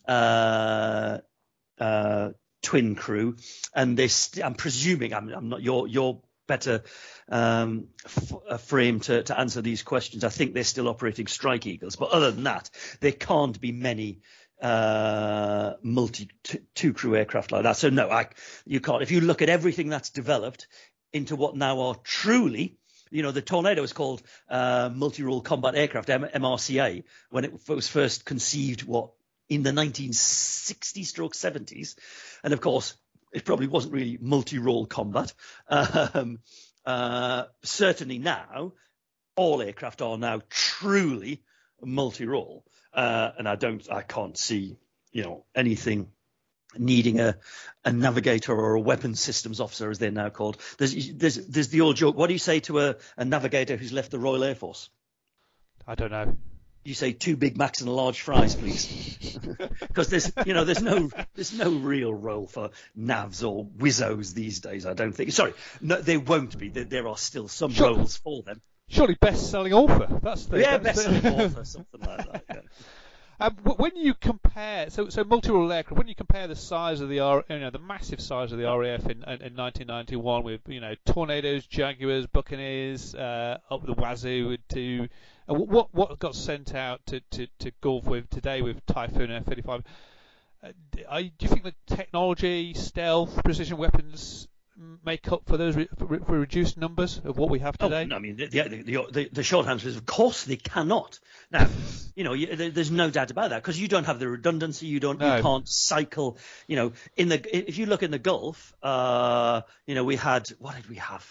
Uh, uh, twin crew, and this I'm presuming I'm, I'm not you're you're better um, f- framed to, to answer these questions. I think they're still operating Strike Eagles, but other than that, there can't be many uh, multi t- two crew aircraft like that. So no, I you can't. If you look at everything that's developed into what now are truly, you know, the Tornado is called uh, multi-role combat aircraft, M- MRCA, when it was first conceived. What? In the nineteen sixties stroke seventies. And of course, it probably wasn't really multi-role combat. Um, uh, certainly now, all aircraft are now truly multi-role. Uh, and I don't, I can't see, you know, anything needing a, a navigator or a weapons systems officer, as they're now called. There's, there's, there's the old joke. What do you say to a, a navigator who's left the Royal Air Force? I don't know. You say two Big Macs and a large fries, please, because there's, you know, there's no, there's no real role for navs or Wizzos these days. I don't think. Sorry, no, there won't be. There, there are still some sure. roles for them. Surely, best-selling author. That's the yeah, that's best-selling the... author, something like that. Yeah. Um, when you compare, so so multi-role aircraft, when you compare the size of the R, you know, the massive size of the R A F in, in, in nineteen ninety-one with, you know, Tornadoes, Jaguars, Buccaneers, uh, up the wazoo to uh, what what got sent out to, to, to Gulf with today with Typhoon F thirty-five. Uh, do you think the technology, stealth, precision weapons make up for those re- for, for reduced numbers of what we have today? Oh, no, I mean, the, the, the, the short answer is, of course, they cannot. Now, you know, you, there's no doubt about that because you don't have the redundancy. You don't, no. you can't cycle. You know, in the if you look in the Gulf, uh, you know, we had what did we have?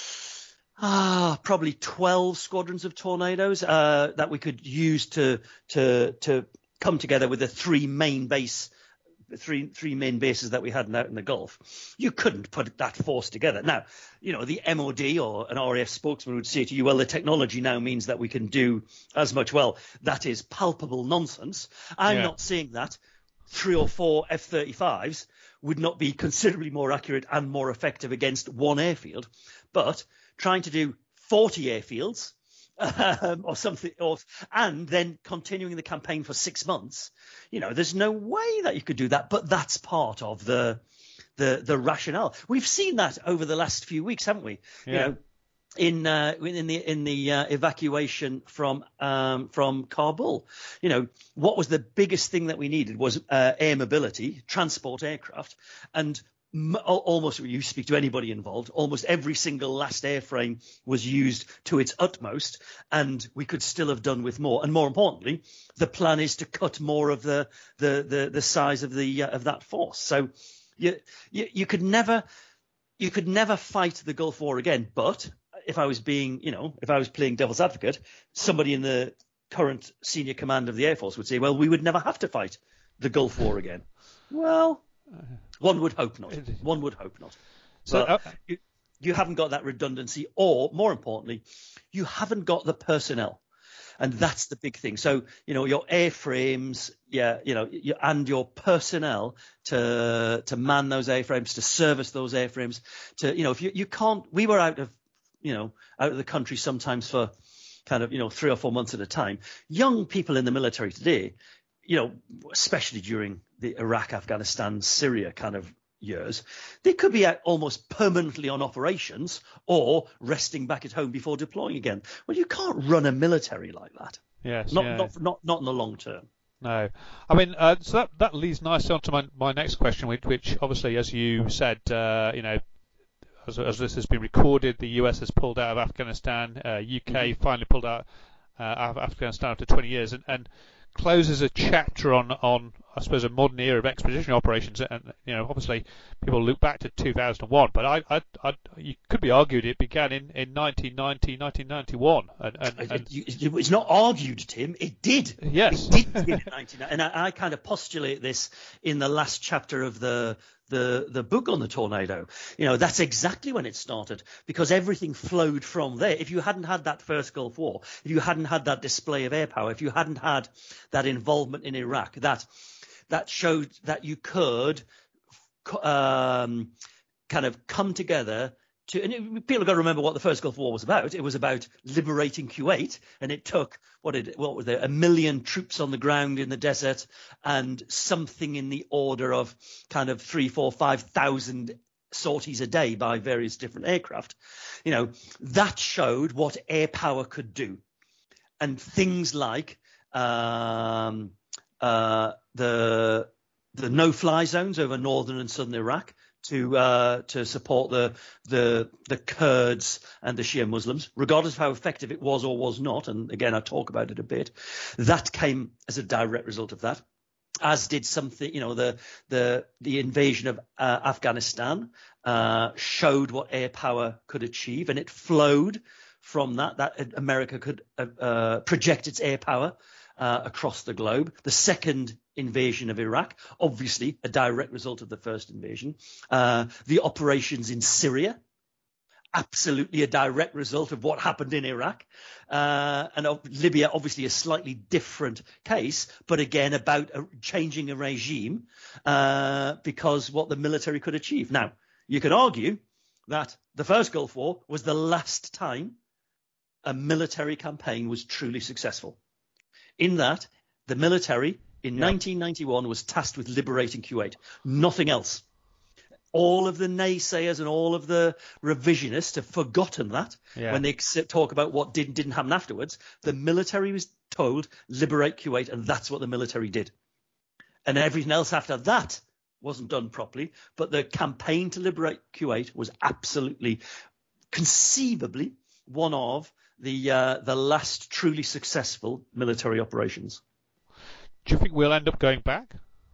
Ah, probably twelve squadrons of Tornadoes uh, that we could use to to to come together with the three main base. Three three main bases that we had out in the Gulf. You couldn't put that force together. Now, you know, the M O D or an R A F spokesman would say to you, well, the technology now means that we can do as much. Well, that is palpable nonsense. I'm yeah. not saying that three or four F thirty-fives would not be considerably more accurate and more effective against one airfield, but trying to do forty airfields Um, or something, or and then continuing the campaign for six months. You know, there's no way that you could do that, but that's part of the the the rationale. We've seen that over the last few weeks, haven't we? Yeah. You know, in uh, in the in the uh, evacuation from um, from Kabul. You know, what was the biggest thing that we needed was uh, air mobility, transport aircraft, and almost, you speak to anybody involved, almost every single last airframe was used to its utmost, and we could still have done with more. And more importantly, the plan is to cut more of the the the, the size of the uh, of that force. So you, you you could never you could never fight the Gulf War again. But if I was being, you know, if I was playing devil's advocate, somebody in the current senior command of the Air Force would say, well, we would never have to fight the Gulf War again. Well, one would hope not. One would hope not. So but uh, you, you haven't got that redundancy, or more importantly, you haven't got the personnel. And that's the big thing. So, you know, your airframes, yeah, you know, you, and your personnel to to man those airframes, to service those airframes, to, you know, if you, you can't, we were out of, you know, out of the country sometimes for kind of, you know, three or four months at a time. Young people in the military today, you know, especially during the Iraq, Afghanistan, Syria kind of years, they could be out almost permanently on operations or resting back at home before deploying again. Well, you can't run a military like that. Yes, not yeah. not not not in the long term. No, I mean, uh, so that that leads nicely on to my my next question, which, which obviously, as you said, uh, you know, as, as this has been recorded, the U S has pulled out of Afghanistan, uh, U K mm-hmm. finally pulled out uh, out of Afghanistan after twenty years, and, and closes a chapter on, on, I suppose, a modern era of expeditionary operations. And, you know, obviously people look back to two thousand one, but I, I, I, you could be argued it began in, in nineteen ninety, nineteen ninety-one. And, and, and it's not argued, Tim. It did. Yes. It did begin in nineteen ninety. And I, I kind of postulate this in the last chapter of the the the book on the tornado. You know, that's exactly when it started, because everything flowed from there. If you hadn't had that first Gulf War, if you hadn't had that display of air power, if you hadn't had that involvement in Iraq, that that showed that you could um, kind of come together to, and it, people have got to remember what the first Gulf War was about. It was about liberating Kuwait, and it took what did what was there a million troops on the ground in the desert, and something in the order of kind of three, four, five thousand sorties a day by various different aircraft. You know, that showed what air power could do, and things like um, uh, the the no-fly zones over northern and southern Iraq, to uh, to support the the the Kurds and the Shia Muslims, regardless of how effective it was or was not. And again, I talk about it a bit. That came as a direct result of that, as did something, you know, the the the invasion of uh, Afghanistan uh, showed what air power could achieve, and it flowed from that. That America could uh, uh, project its air power uh, across the globe. The second invasion of Iraq, obviously a direct result of the first invasion. Uh, the operations in Syria, absolutely a direct result of what happened in Iraq. Uh, and uh, Libya, obviously a slightly different case, but again about a, changing a regime uh, because what the military could achieve. Now, you could argue that the first Gulf War was the last time a military campaign was truly successful, in that the military in yep. nineteen ninety-one was tasked with liberating Kuwait, nothing else. All of the naysayers and all of the revisionists have forgotten that yeah. when they talk about what did and didn't happen afterwards. The military was told, liberate Kuwait, and that's what the military did. And everything else after that wasn't done properly, but the campaign to liberate Kuwait was absolutely, conceivably, one of the uh, the last truly successful military operations. Do you think we'll end up going back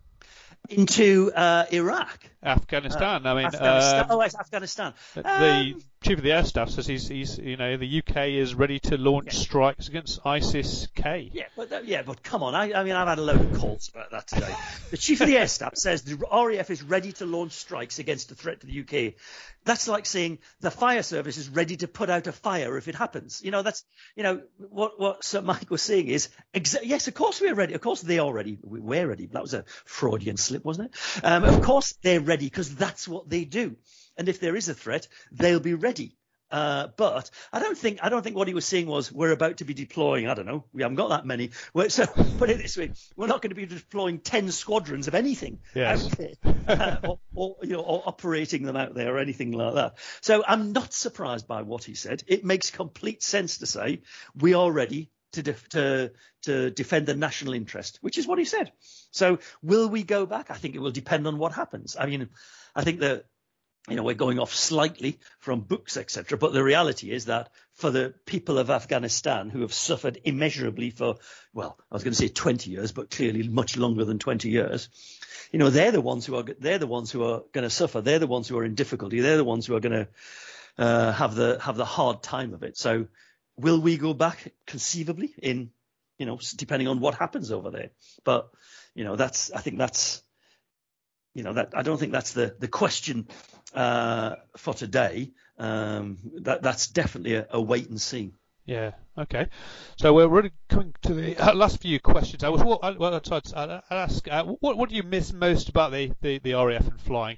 into uh, Iraq, Afghanistan? Uh, I mean, Afghanistan. Um, oh, it's Afghanistan. The um, chief of the air staff says he's, he's, you know, the U K is ready to launch yeah. strikes against ISIS-K. Yeah, but uh, yeah, but come on. I, I mean, I've had a load of calls about that today. The chief of the air staff says the R A F is ready to launch strikes against a threat to the U K. That's like saying the fire service is ready to put out a fire if it happens. You know, that's, you know, what what Sir Mike was saying is, exa- yes, of course we're ready. Of course they are ready. We're ready. That was a Freudian slip, wasn't it? Um, of course they're ready, because that's what they do. And if there is a threat, they'll be ready. Uh, but I don't think I don't think what he was saying was we're about to be deploying. I don't know. We haven't got that many. We're, so put it this way: we're not going to be deploying ten squadrons of anything yes. out there, uh, or, or you know, or operating them out there or anything like that. So I'm not surprised by what he said. It makes complete sense to say we are ready to def- to to defend the national interest, which is what he said. So will we go back? I think it will depend on what happens. I mean, I think that, you know, we're going off slightly from books, et cetera. But the reality is that for the people of Afghanistan who have suffered immeasurably for, well, I was going to say twenty years, but clearly much longer than twenty years, you know, they're the ones who are they're the ones who are going to suffer. They're the ones who are in difficulty. They're the ones who are going to uh, have the have the hard time of it. So, will we go back? Conceivably, in you know, depending on what happens over there. But you know, that's I think that's you know that I don't think that's the the question uh, for today. Um, that that's definitely a, a wait and see. Yeah. Okay. So we're really coming to the uh, last few questions. I was well, I, well, I'd, I'd ask uh, what what do you miss most about the, the, the R A F and flying?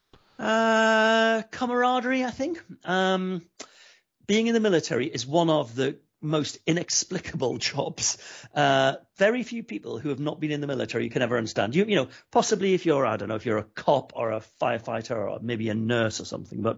Uh, camaraderie, I think. Um, being in the military is one of the most inexplicable jobs. Uh, very few people who have not been in the military can ever understand. You, you know, possibly if you're, I don't know, if you're a cop or a firefighter or maybe a nurse or something, but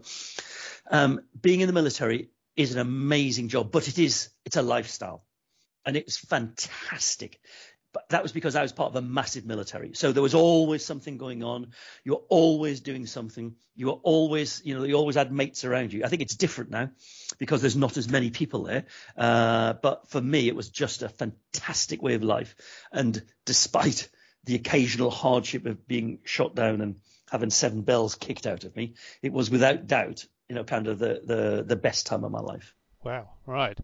um, being in the military is an amazing job, but it is, it's a lifestyle, and it's fantastic. But that was because I was part of a massive military. So there was always something going on. You're always doing something. You were always, you know, you always had mates around you. I think it's different now because there's not as many people there. Uh, but for me, it was just a fantastic way of life. And despite the occasional hardship of being shot down and having seven bells kicked out of me, it was without doubt, you know, kind of the, the, the best time of my life. Wow. Right.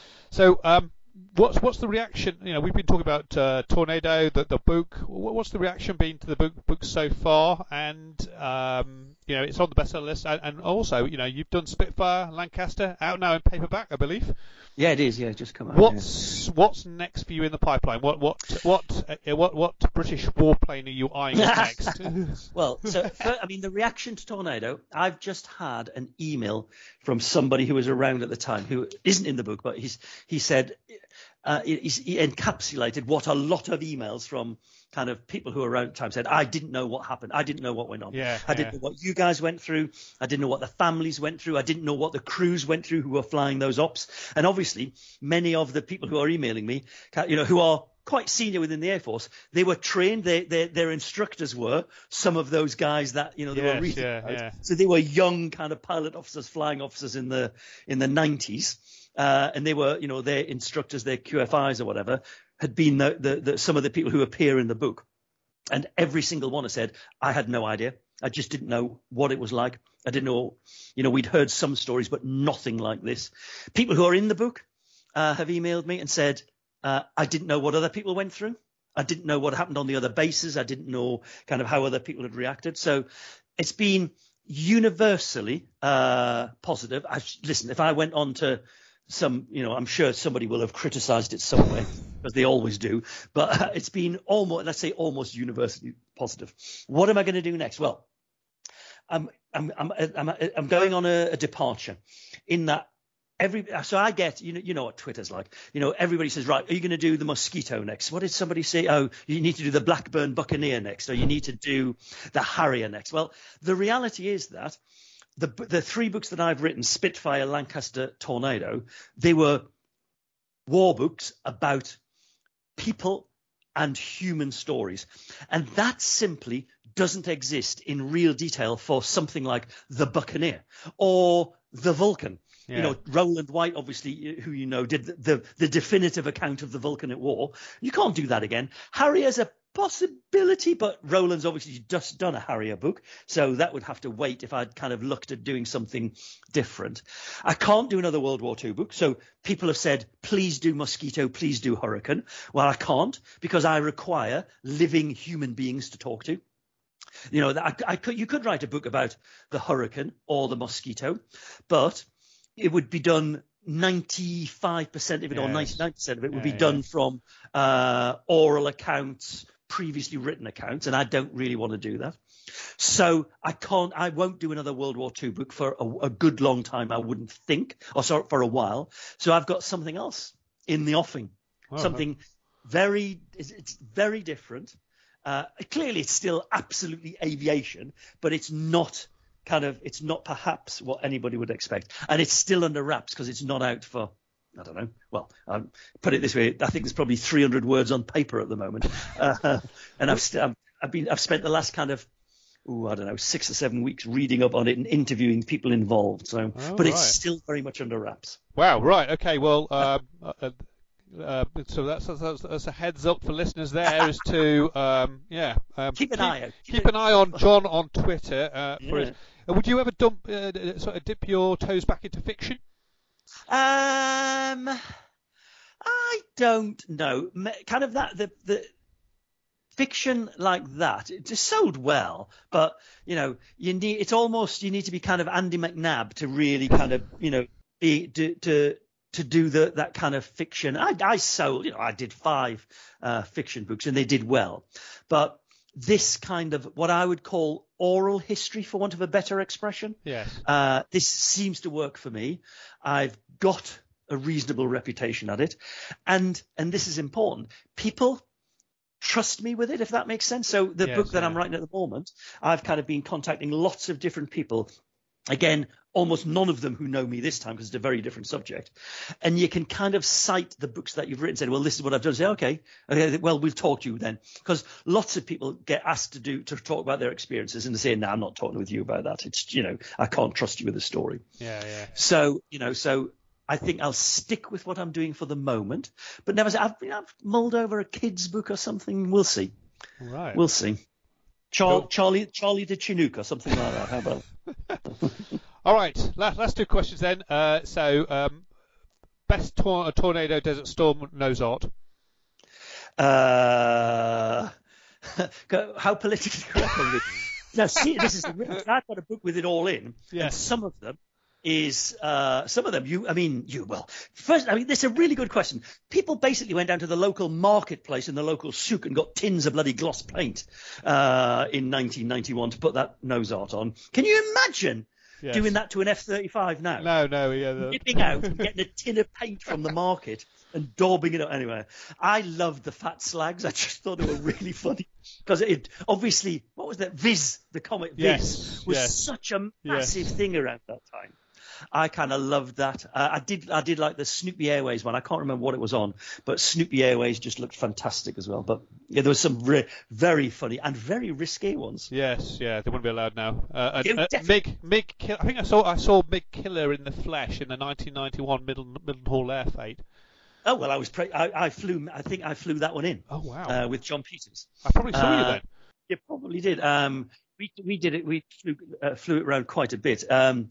So, um, What's what's the reaction? You know, we've been talking about uh, Tornado, the the book. What's the reaction been to the book book so far? And um, you know, it's on the bestseller list. And, and also, you know, you've done Spitfire, Lancaster, out now in paperback, I believe. Yeah, it is. Yeah, just come out. What's yeah. what's next for you in the pipeline? What what what uh, what what British warplane are you eyeing up next? Well, so for, I mean, the reaction to Tornado. I've just had an email from somebody who was around at the time, who isn't in the book, but he's he said. Uh, he, he encapsulated what a lot of emails from kind of people who were around at the time said. I didn't know what happened. I didn't know what went on. Yeah, I didn't yeah. know what you guys went through. I didn't know what the families went through. I didn't know what the crews went through who were flying those ops. And obviously, many of the people who are emailing me, you know, who are quite senior within the Air Force, they were trained. They, they, their instructors were some of those guys that, you know, they yes, were reading yeah, about. Yeah. So they were young kind of pilot officers, flying officers in the in the nineties. Uh, and they were, you know, their instructors, their Q F Is or whatever, had been the, the, the, some of the people who appear in the book. And every single one has said, I had no idea. I just didn't know what it was like. I didn't know, you know, we'd heard some stories, but nothing like this. People who are in the book uh, have emailed me and said, uh, I didn't know what other people went through. I didn't know what happened on the other bases. I didn't know kind of how other people had reacted. So it's been universally uh, positive. I've, listen, if I went on to some, you know, I'm sure somebody will have criticized it somewhere, because they always do. But uh, it's been almost, let's say, almost universally positive. What am I going to do next? Well, I'm I'm I'm I'm, I'm going on a, a departure. In that every so I get you know you know what Twitter's like. You know, everybody says, right, are you going to do the Mosquito next? What did somebody say? Oh, you need to do the Blackburn Buccaneer next, or you need to do the Harrier next. Well, the reality is that. The the three books that I've written, Spitfire, Lancaster, Tornado, they were war books about people and human stories. And that simply doesn't exist in real detail for something like the Buccaneer or the Vulcan. Yeah. You know, Roland White, obviously, who you know, did the, the, the definitive account of the Vulcan at war. You can't do that again. Harrier's a possibility, but Roland's obviously just done a Harrier book, so that would have to wait if I'd kind of looked at doing something different. I can't do another World War Two book, so people have said, please do Mosquito, please do Hurricane. Well, I can't, because I require living human beings to talk to. You know, I, I could, you could write a book about the Hurricane or the Mosquito, but it would be done ninety-five percent of it, yes. or ninety-nine percent of it would yeah, be done yeah. from uh, oral accounts, previously written accounts, and I don't really want to do that. So I can't, I won't do another World War Two book for a, a good long time, I wouldn't think, or sorry, for a while. So I've got something else in the offing, oh, something okay. very, it's, it's very different. Uh, clearly, it's still absolutely aviation, but it's not kind of, it's not perhaps what anybody would expect, and it's still under wraps because it's not out for. I don't know. Well, um, put it this way: I think there's probably three hundred words on paper at the moment, uh, and I've, st- I've been I've spent the last kind of, ooh, I don't know, six or seven weeks reading up on it and interviewing people involved. So, oh, but right. it's still very much under wraps. Wow. Right. Okay. Well, uh, uh, uh, so that's, that's that's a heads up for listeners there as to um, yeah. Um, keep an keep, eye out. Keep, keep an eye on John on Twitter uh, for yeah. his. Uh, would you ever dump, uh, sort of dip your toes back into fiction? Um, I don't know. Kind of that the the fiction like that, it just sold well, but you know, you need it's almost you need to be kind of Andy McNabb to really kind of you know be to to, to do the that kind of fiction. I I sold you know I did five uh, fiction books and they did well, but this kind of what I would call oral history, for want of a better expression. Yes. Uh, this seems to work for me. I've got a reasonable reputation at it, and and this is important. People trust me with it, if that makes sense. So the yes, book that yeah. I'm writing at the moment, I've kind of been contacting lots of different people. Again, almost none of them who know me this time because it's a very different subject. And you can kind of cite the books that you've written, say, well, this is what I've done. Say, okay, okay, well, we'll talk to you then. Because lots of people get asked to do to talk about their experiences and they say, no, I'm not talking with you about that. It's, you know, I can't trust you with the story. Yeah, yeah. So, you know, so I think I'll stick with what I'm doing for the moment. But never say, I've, you know, I've mulled over a kid's book or something. We'll see. Right. We'll see. Char- Cool. Charlie Charlie the Chinook or something like that. How about? All right, last, last two questions then. Uh, so, um, best tor- tornado, desert storm, nose art. Uh, how politically correct are we? Now, see, this is the real. I've got a book with it all in, Yes. and some of them is uh, some of them. You, I mean, you. Well, first, I mean, this is a really good question. People basically went down to the local marketplace in the local souk and got tins of bloody gloss paint uh, in nineteen ninety-one to put that nose art on. Can you imagine? Yes. Doing that to an F thirty-five now? No, no, yeah. The... Nipping out and getting a tin of paint from the market and daubing it up. Anyway, I loved the fat slags. I just thought they were really funny because it obviously, what was that? Viz, the comic Viz, Yes, was yes. such a Yes. massive thing around that time. I kind of loved that. Uh, I did. I did like the Snoopy Airways one. I can't remember what it was on, but Snoopy Airways just looked fantastic as well. But yeah, there was some re- very funny and very risque ones. Yes, yeah, they wouldn't be allowed now. Uh, and, Yeah, uh, definitely. Mig, Mig, Kill- I think I saw I saw Mig Killer in the flesh in the nineteen ninety-one Middle Middlehall Air Fate. Oh well, I was. Pre- I, I flew. I think I flew that one in. Oh wow! Uh, with John Peters. I probably saw you uh, then. You probably did. Um, we we did it. We flew, uh, flew it around quite a bit. Um,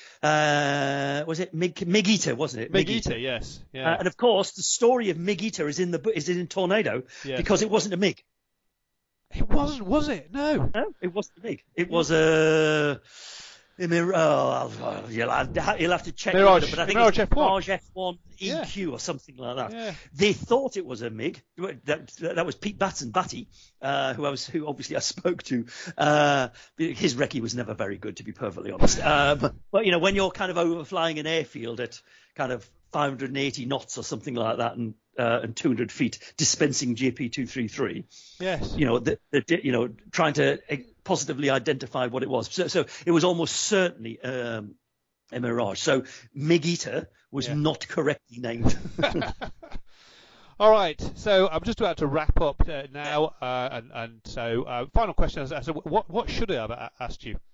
uh, was it Mig Mig Eater? Wasn't it? Mig Eater, yes, yeah. Uh, and of course, the story of Mig Eater is in the book- is in Tornado Yes. because it wasn't a Mig. It wasn't, was it? No. No, it wasn't a Mig. It was a. a Mir- oh, I'll- you'll, have, you'll have to check Mirage- it, but I think Mirage it's F one. Mirage F one E Q Yeah. or something like that. Yeah. They thought it was a Mig. That, that was Pete Batson, Batty, uh, who I was, who obviously I spoke to. Uh, his recce was never very good, to be perfectly honest. Um, but you know, when you're kind of overflying an airfield at kind of five hundred eighty knots or something like that, and uh, and two hundred feet, dispensing J P two thirty-three. Yes. You know, the, the, you know, trying to positively identify what it was. So, so it was almost certainly um, a Mirage. So Mig Eater was Yeah. not correctly named. All right, so I'm just about to wrap up uh, now, uh, and, and so uh, final question: is, so what what should I have a- asked you?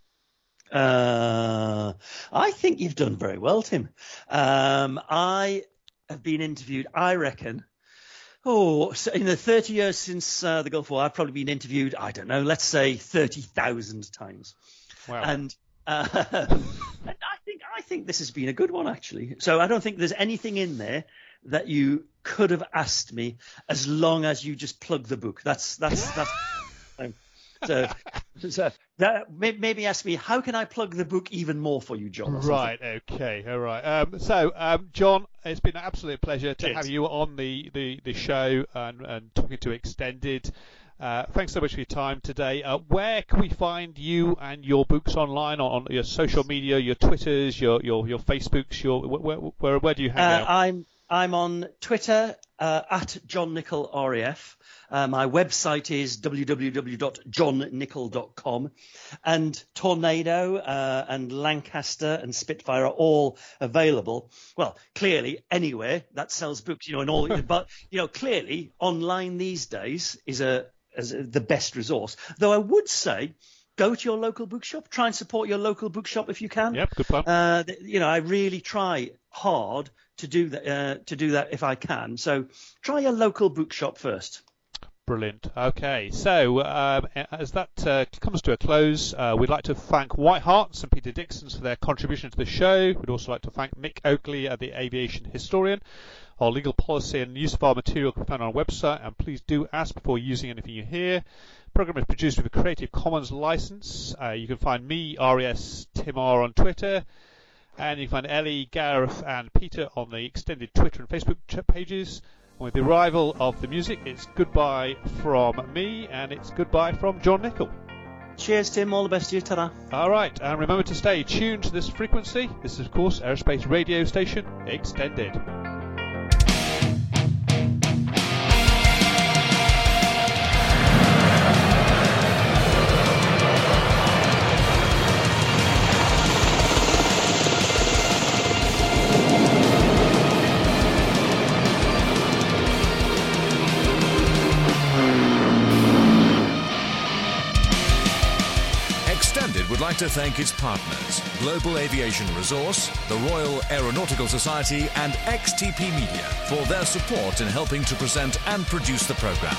Uh, I think you've done very well, Tim. Um, I have been interviewed, I reckon, oh, so in the thirty years since uh, the Gulf War, I've probably been interviewed, I don't know, let's say thirty thousand times. Wow. And, uh, and I think I think this has been a good one, actually. So I don't think there's anything in there that you could have asked me as long as you just plug the book. That's that's that's. um, so, so that maybe ask me, how can I plug the book even more for you, John? or something? Right. Okay. All right. Um, so, um, John, it's been an absolute pleasure to Cheers. have you on the, the, the show and, and talking to Extended. Uh, thanks so much for your time today. Uh, where can we find you and your books online, on, on your social media, your Twitters, your your, your Facebooks, your where, where where do you hang Uh, out? I'm I'm on Twitter uh, at John Nichol R A F. Uh, my website is w w w dot john nichol dot com, and Tornado uh, and Lancaster and Spitfire are all available. Well, clearly anywhere that sells books, you know, and all. But you know, clearly online these days is a as a, the best resource. Though I would say, go to your local bookshop. Try and support your local bookshop if you can. Yep, good plan. Uh, th- you know, I really try hard to do that. Uh, to do that if I can. So try your local bookshop first. Brilliant. Okay, so um, as that uh, comes to a close, uh, we'd like to thank White Harts and Peter Dixon for their contribution to the show. We'd also like to thank Mick Oakley, uh, the aviation historian. Our legal policy and use of our material can be found on our website, and please do ask before using anything you hear. The programme is produced with a Creative Commons licence. Uh, you can find me, R E S Tim R, on Twitter, and you can find Ellie, Gareth and Peter on the extended Twitter and Facebook pages. With the arrival of the music, it's goodbye from me, and it's goodbye from John Nichol. Cheers, Tim. All the best to you. Ta-da. All right, and remember to stay tuned to this frequency. This is, of course, Aerospace Radio Station Extended. Would like to thank its partners, Global Aviation Resource, the Royal Aeronautical Society and X T P Media for their support in helping to present and produce the programme.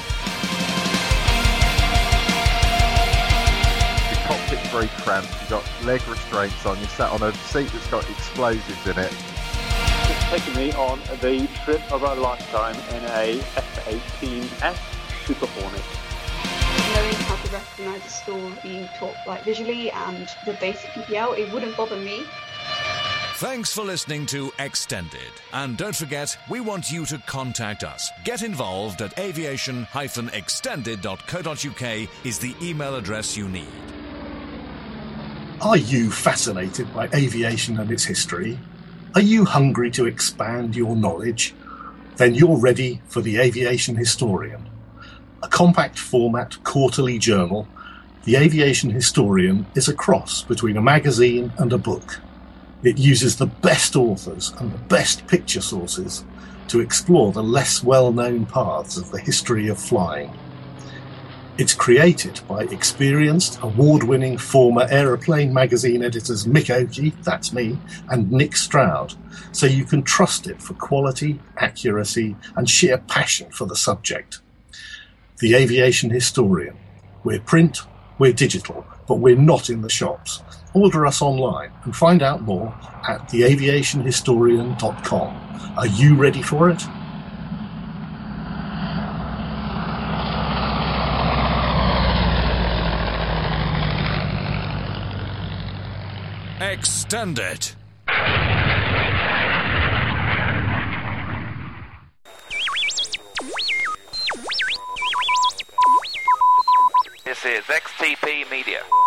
The cockpit's very cramped, you've got leg restraints on, you're sat on a seat that's got explosives in it. It's taken me on the trip of a lifetime in a F eighteen S Super Hornet. Knowing how to recognise a store being taught like visually and the basic P P L, it wouldn't bother me. Thanks for listening to Extended. And don't forget, we want you to contact us. Get involved at aviation dash extended dot co dot uk is the email address you need. Are you fascinated by aviation and its history? Are you hungry to expand your knowledge? Then you're ready for the Aviation Historian. A compact format quarterly journal, The Aviation Historian is a cross between a magazine and a book. It uses the best authors and the best picture sources to explore the less well-known paths of the history of flying. It's created by experienced, award-winning former Aeroplane magazine editors Mick Oakley, that's me, and Nick Stroud, so you can trust it for quality, accuracy, and sheer passion for the subject. The Aviation Historian. We're print, we're digital, but we're not in the shops. Order us online and find out more at the aviation historian dot com. Are you ready for it? Extended. This is X T P Media.